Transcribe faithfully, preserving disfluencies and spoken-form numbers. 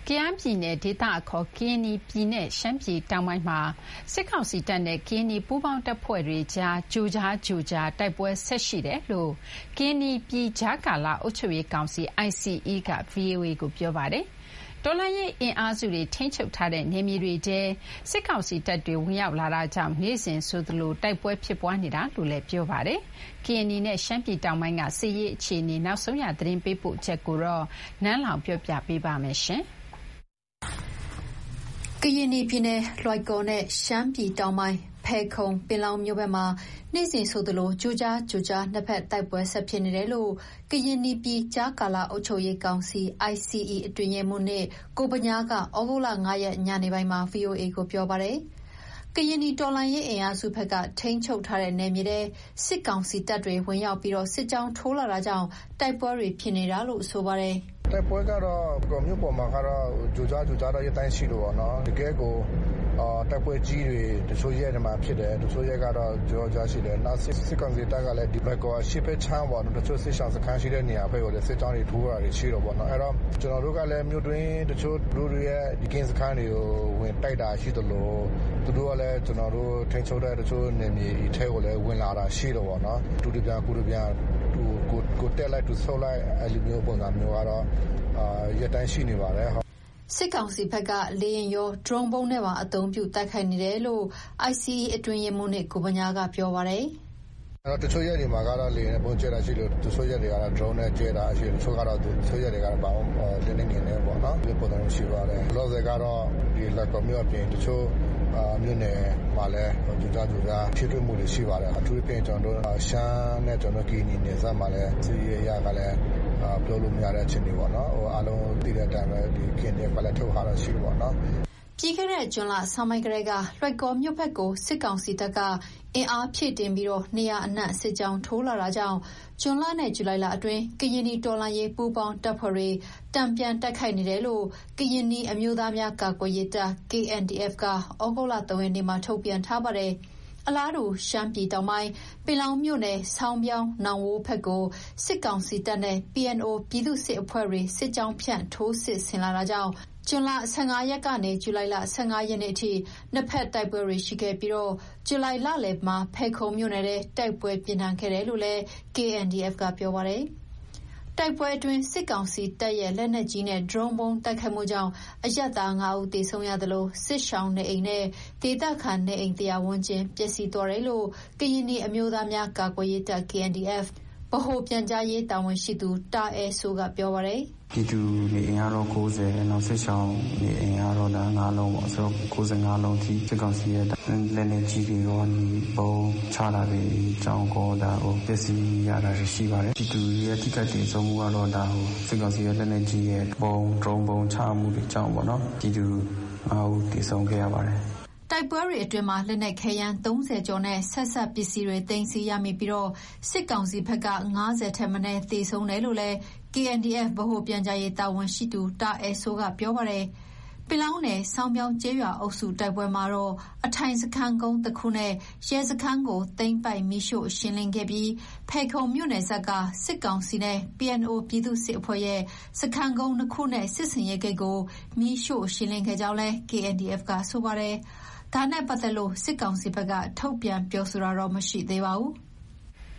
ကယန်းပြည်နယ်ဒေသအခေါ်ကရင်နီပြည်နဲ့ရှမ်းပြည်တောင်ပိုင်းမှာစစ်ကောင်စီတပ်နဲ့ကရင်နီပူးပေါင်းတပ်ဖွဲ့တွေကြားကြိုကြားကြိုကြားတိုက်ပွဲဆက်ရှိတယ်လို့ကရင်နီပြည်ကြားကာလအုပ်ချုပ်ရေးကောင်စီ I C E က V O A ကိုပြောပါတယ်။တော်လှန်ရေးအင်အားစုတွေထိန်းချုပ်ထားတဲ့နယ်မြေတွေထဲစစ်ကောင်စီတပ်တွေဝင်ရောက်လာတာကြောင့်နေ့စဉ်ဆိုသလိုတိုက်ပွဲဖြစ်ပွားနေတာလို့လည်းပြောပါတယ်။ကရင်နီနဲ့ရှမ်းပြည်တောင်ပိုင်းကစစ်ရေးအခြေအနေနောက်ဆုံးရသတင်းပေးပို့ချက်ကိုတော့နန်းလောင်ပြောပြပေးပါမယ်ရှင်။ကရင်နီပြည်နယ်လွိုင်ကော်နဲ့ရှမ်းပြည်တောင်ပိုင်းဖဲခုံပင်လောင်းမြို့ဘက်မှာနေ့စဉ်ဆိုသလိုကြိုကြားကြိုကြားနှစ်ဖက်တိုက်ပွဲဆက်ဖြစ်နေတယ်လို့ကရင်နီပြည်ကြားကာလအုပ်ချုပ်ရေးကောင်စီ I C E အတွင်းရေးမှူးနဲ့ကိုပညာကဩဂုတ်လ၅ရက်ညနေပိုင်းမှာ V O A ကိုပြောပါတယ်။ကရင်နီတော်လှန်ရေးအင်အားစုဘက်ကထိန်းချုပ်ထားတဲ့နယ်မြေထဲစစ်ကောင်စီတပ်တွေဝင်ရောက်ပြီးတော့စစ်ကြောင်းထိုးလာတာကြောင့်တိုက်ပွဲတွေဖြစ်နေတာလို့ဆိုပါတယ်။တိုက်ပွဲကတော့ကောမြို့ပေါ်မှာကတော့ကြိုကြားကြိုကြားတော့ရတိုင်းရှိလို့ပေါ့နော်တကယ်ကိုအာတိုက်ပွဲကြီးတွေတချို့ရဲတွေမှာဖြစ်တယ်တချို့ရဲကတော့ကြောကြားရှိတယ်နောက်စစ်ကောင်စီတပ်ကလည်းဒီဘက်ကောရှစ်ဖက်ချမ်းပေါ့နော်တချို့စစ်ဆောင်စခန်းရှိတဲ့နေရာဘက်ကိုလည်းစစ်ကြောင်းတွေထိုးတာတွေရှိတော့ပေါ့နော်အဲ့တော့ကျွန်တော်တို့ကလည်းမြို့တွင်းတချို့လူတွေရဲ့ဒီကင်းစခန်းတွေကိုဝင်တိုက်တာရှိသလိုသူတို့ကလည်းကျွန်တော်တို့ထိန်းချုပ်တဲ့တချို့နေမြေအထက်ကိုလည်းဝင်လာတာရှိတော့ပေါ့နော်တူတူပြန်ကူတူပြန်တူကိုကိုတက်လိုက်သူဆုပ်လိုက်အဲ့လိုမျိုးပုံစံမျိုးကတော့အာရတိုင်းရှိနေပါတယ်ဟုတ်စစ်ကောင်စီဘက်ကလေရင်ရော drone ပုံနဲ့ပါအသုံးပြုတိုက်ခိုက်နေတယ်လို့ I C E အတွင်းရေးမှူးနဲ့ကိုပညာကပြောပါတယ်အဲ့တော့တချို့ရက်တွေမှာကတော့လေရင်ပုံကျဲတာရှိလို့တချို့ရက်တွေကတော့ drone နဲ့ကျဲတာရှိလို့တချို့ကတော့တချို့ရက်တွေကတော့ဘာမှလင်းနေနေပေါ့နော်ဒီပုံစံမျိုးရှိပါတယ်လောဆယ်ကတော့ဒီလက်ကော်မျိုးအပြင်တချို့အာမြို့နယ်မှာလည်းကြိုးကြားကြိုးကြားဖြစ်တွေ့မှုတွေရှိပါတယ်အထူးသဖြင့်ကျွန်တော်တို့ရှမ်းနဲ့ကျွန်တော်ကီနီနယ်စပ်မှာလည်းစီးရရကလည်းအာပြောလို့မရတဲ့အချိန်တွေပေါ့နော်ဟိုအားလုံးသိတဲ့အတိုင်းပဲဒီကင်းတွေပလက်ထုတ်ထားတာရှိတယ်ပေါ့နော်ပြီးခဲ့တဲ့ဂျွန်လဆာမိုင်ကလေးကလွိုက်ကော်မြို့ဘက်ကိုစစ်ကောင်စီတပ်ကအင်အားဖြည့်တင်ပြီးတော့နေရာအနှံ့စစ်ကြောင်းထိုးလာတာကြောင့်ဂျွန်လနဲ့ဇူလိုင်လအတွင်းကရင်နီတော်လှန်ရေးပူးပေါင်းတပ်ဖွဲ့တွေတံပြန်တိုက်ခိုက်နေတယ်လို့ကရင်နီအမျိုးသားများကာကွယ်ရေးတပ် K N D F ကဩဂုတ်လ၃ရက်နေ့မှာထုတ်ပြန်ထားပါတယ်အလားတူရှမ်းပြည်တောင်ပိုင်းပင်လောင်းမြို့နယ်ဆောင်းပြောင်းနောင်ဝိုးဘက်ကိုစစ်ကောင်စီတပ်နဲ့ P N O ပြည်သူ့စစ်အဖွဲ့တွေစစ်ကြောင်းဖြန့်ထိုးစစ်ဆင်လာတာကြောင့်ဇွန်လ၁၅ရက်ကနေဇူလိုင်လ၁၅ရက်နေ့အထိနှစ်ဖက်တိုက်ပွဲတွေရှိခဲ့ပြီးတော့ဇူလိုင်လလယ်မှာဖဲခုံမြို့နယ်ထဲတိုက်ပွဲပြင်းထန်ခဲ့တယ်လို့လည်း K N D F ကပြောပါတယ်တိုက်ပွဲအတွင်းစစ်ကောင်စီတပ်ရဲ့လက်နက်ကြီးနဲ့ drone ပုံတိုက်ခိုက်မှုကြောင့်အရပ်သား၅ဦးသေဆုံးရသလိုစစ်ရှောင်းနေအိမ်နဲ့ဒေသခံနေအိမ်တရားဝန်ကျင်းပျက်စီးသွားတယ်လို့ကရင်နီအမျိုးသားများကာကွယ်ရေးတပ် K N D F ဗဟိုပြန်ကြားရေးတာဝန်ရှိသူတာအဲဆိုကပြောပါတယ်ပြည်သူနေအိမ်ကတော့၉၀နောက်စစ်ရှောင်းနေအိမ်ကတော့ဒါ၅လုံးပေါ့ဆိုတော့၉၅လုံးထိစစ်ကောင်စီရဲ့လက်နေကြီးတွေရောဒီဘုံချလာတွေကြောင်းကောဒါဟိုပစ္စည်းရတာရှိပါတယ်ပြည်သူရဲ့ထိခိုက်ဒေဆုံးမှုကတော့ဒါဟိုစစ်ကောင်စီရဲ့လက်နေကြီးရဲ့ဘုံ drone ဘုံချမှုတွေကြောင်းပေါ့နော်ပြည်သူအားဦးဒေဆုံးခဲ့ရပါတယ်တိုက်ပွဲတွေအတွင်းမှာလက်နက်ခဲယမ်း၃၀ကျော်နဲ့ဆက်ဆက်ပစ္စည်းတွေတင်စီရမိပြီးတော့စစ်ကောင်စီဘက်က၅၀ထက်မနည်းသေဆုံးတယ်လို့လည်း K N D F ဗဟိုပြန်ကြားရေးတာဝန်ရှိသူတာအဲဆိုကပြောပါတယ်ပင်လောင်းနယ်ဆောင်းပြောင်းကျေးရွာအုပ်စုတိုက်ပွဲမှာတော့အထိုင်စခန်းကုန်းတစ်ခုနဲ့ရဲစခန်းကိုသိမ်းပိုက်မိရှို့ရှင်းလင်းခဲ့ပြီးဖဲခုံမြို့နယ်ဇက်ကစစ်ကောင်စီနဲ့ P N O ပြည်သူ့စစ်အဖွဲ့ရဲ့စခန်းကုန်းတစ်ခုနဲ့စစ်စင်ရဲဂိတ်ကိုမိရှို့ရှင်းလင်းခဲ့ကြောင်းလဲ K N D F ကဆိုပါတယ်ဒါနဲ့ပတ်သက်လို့စစ်ကောင်စီဘက်ကထုတ်ပြန်ပြောဆိုတာတော့မရှိသေးပါဘူး။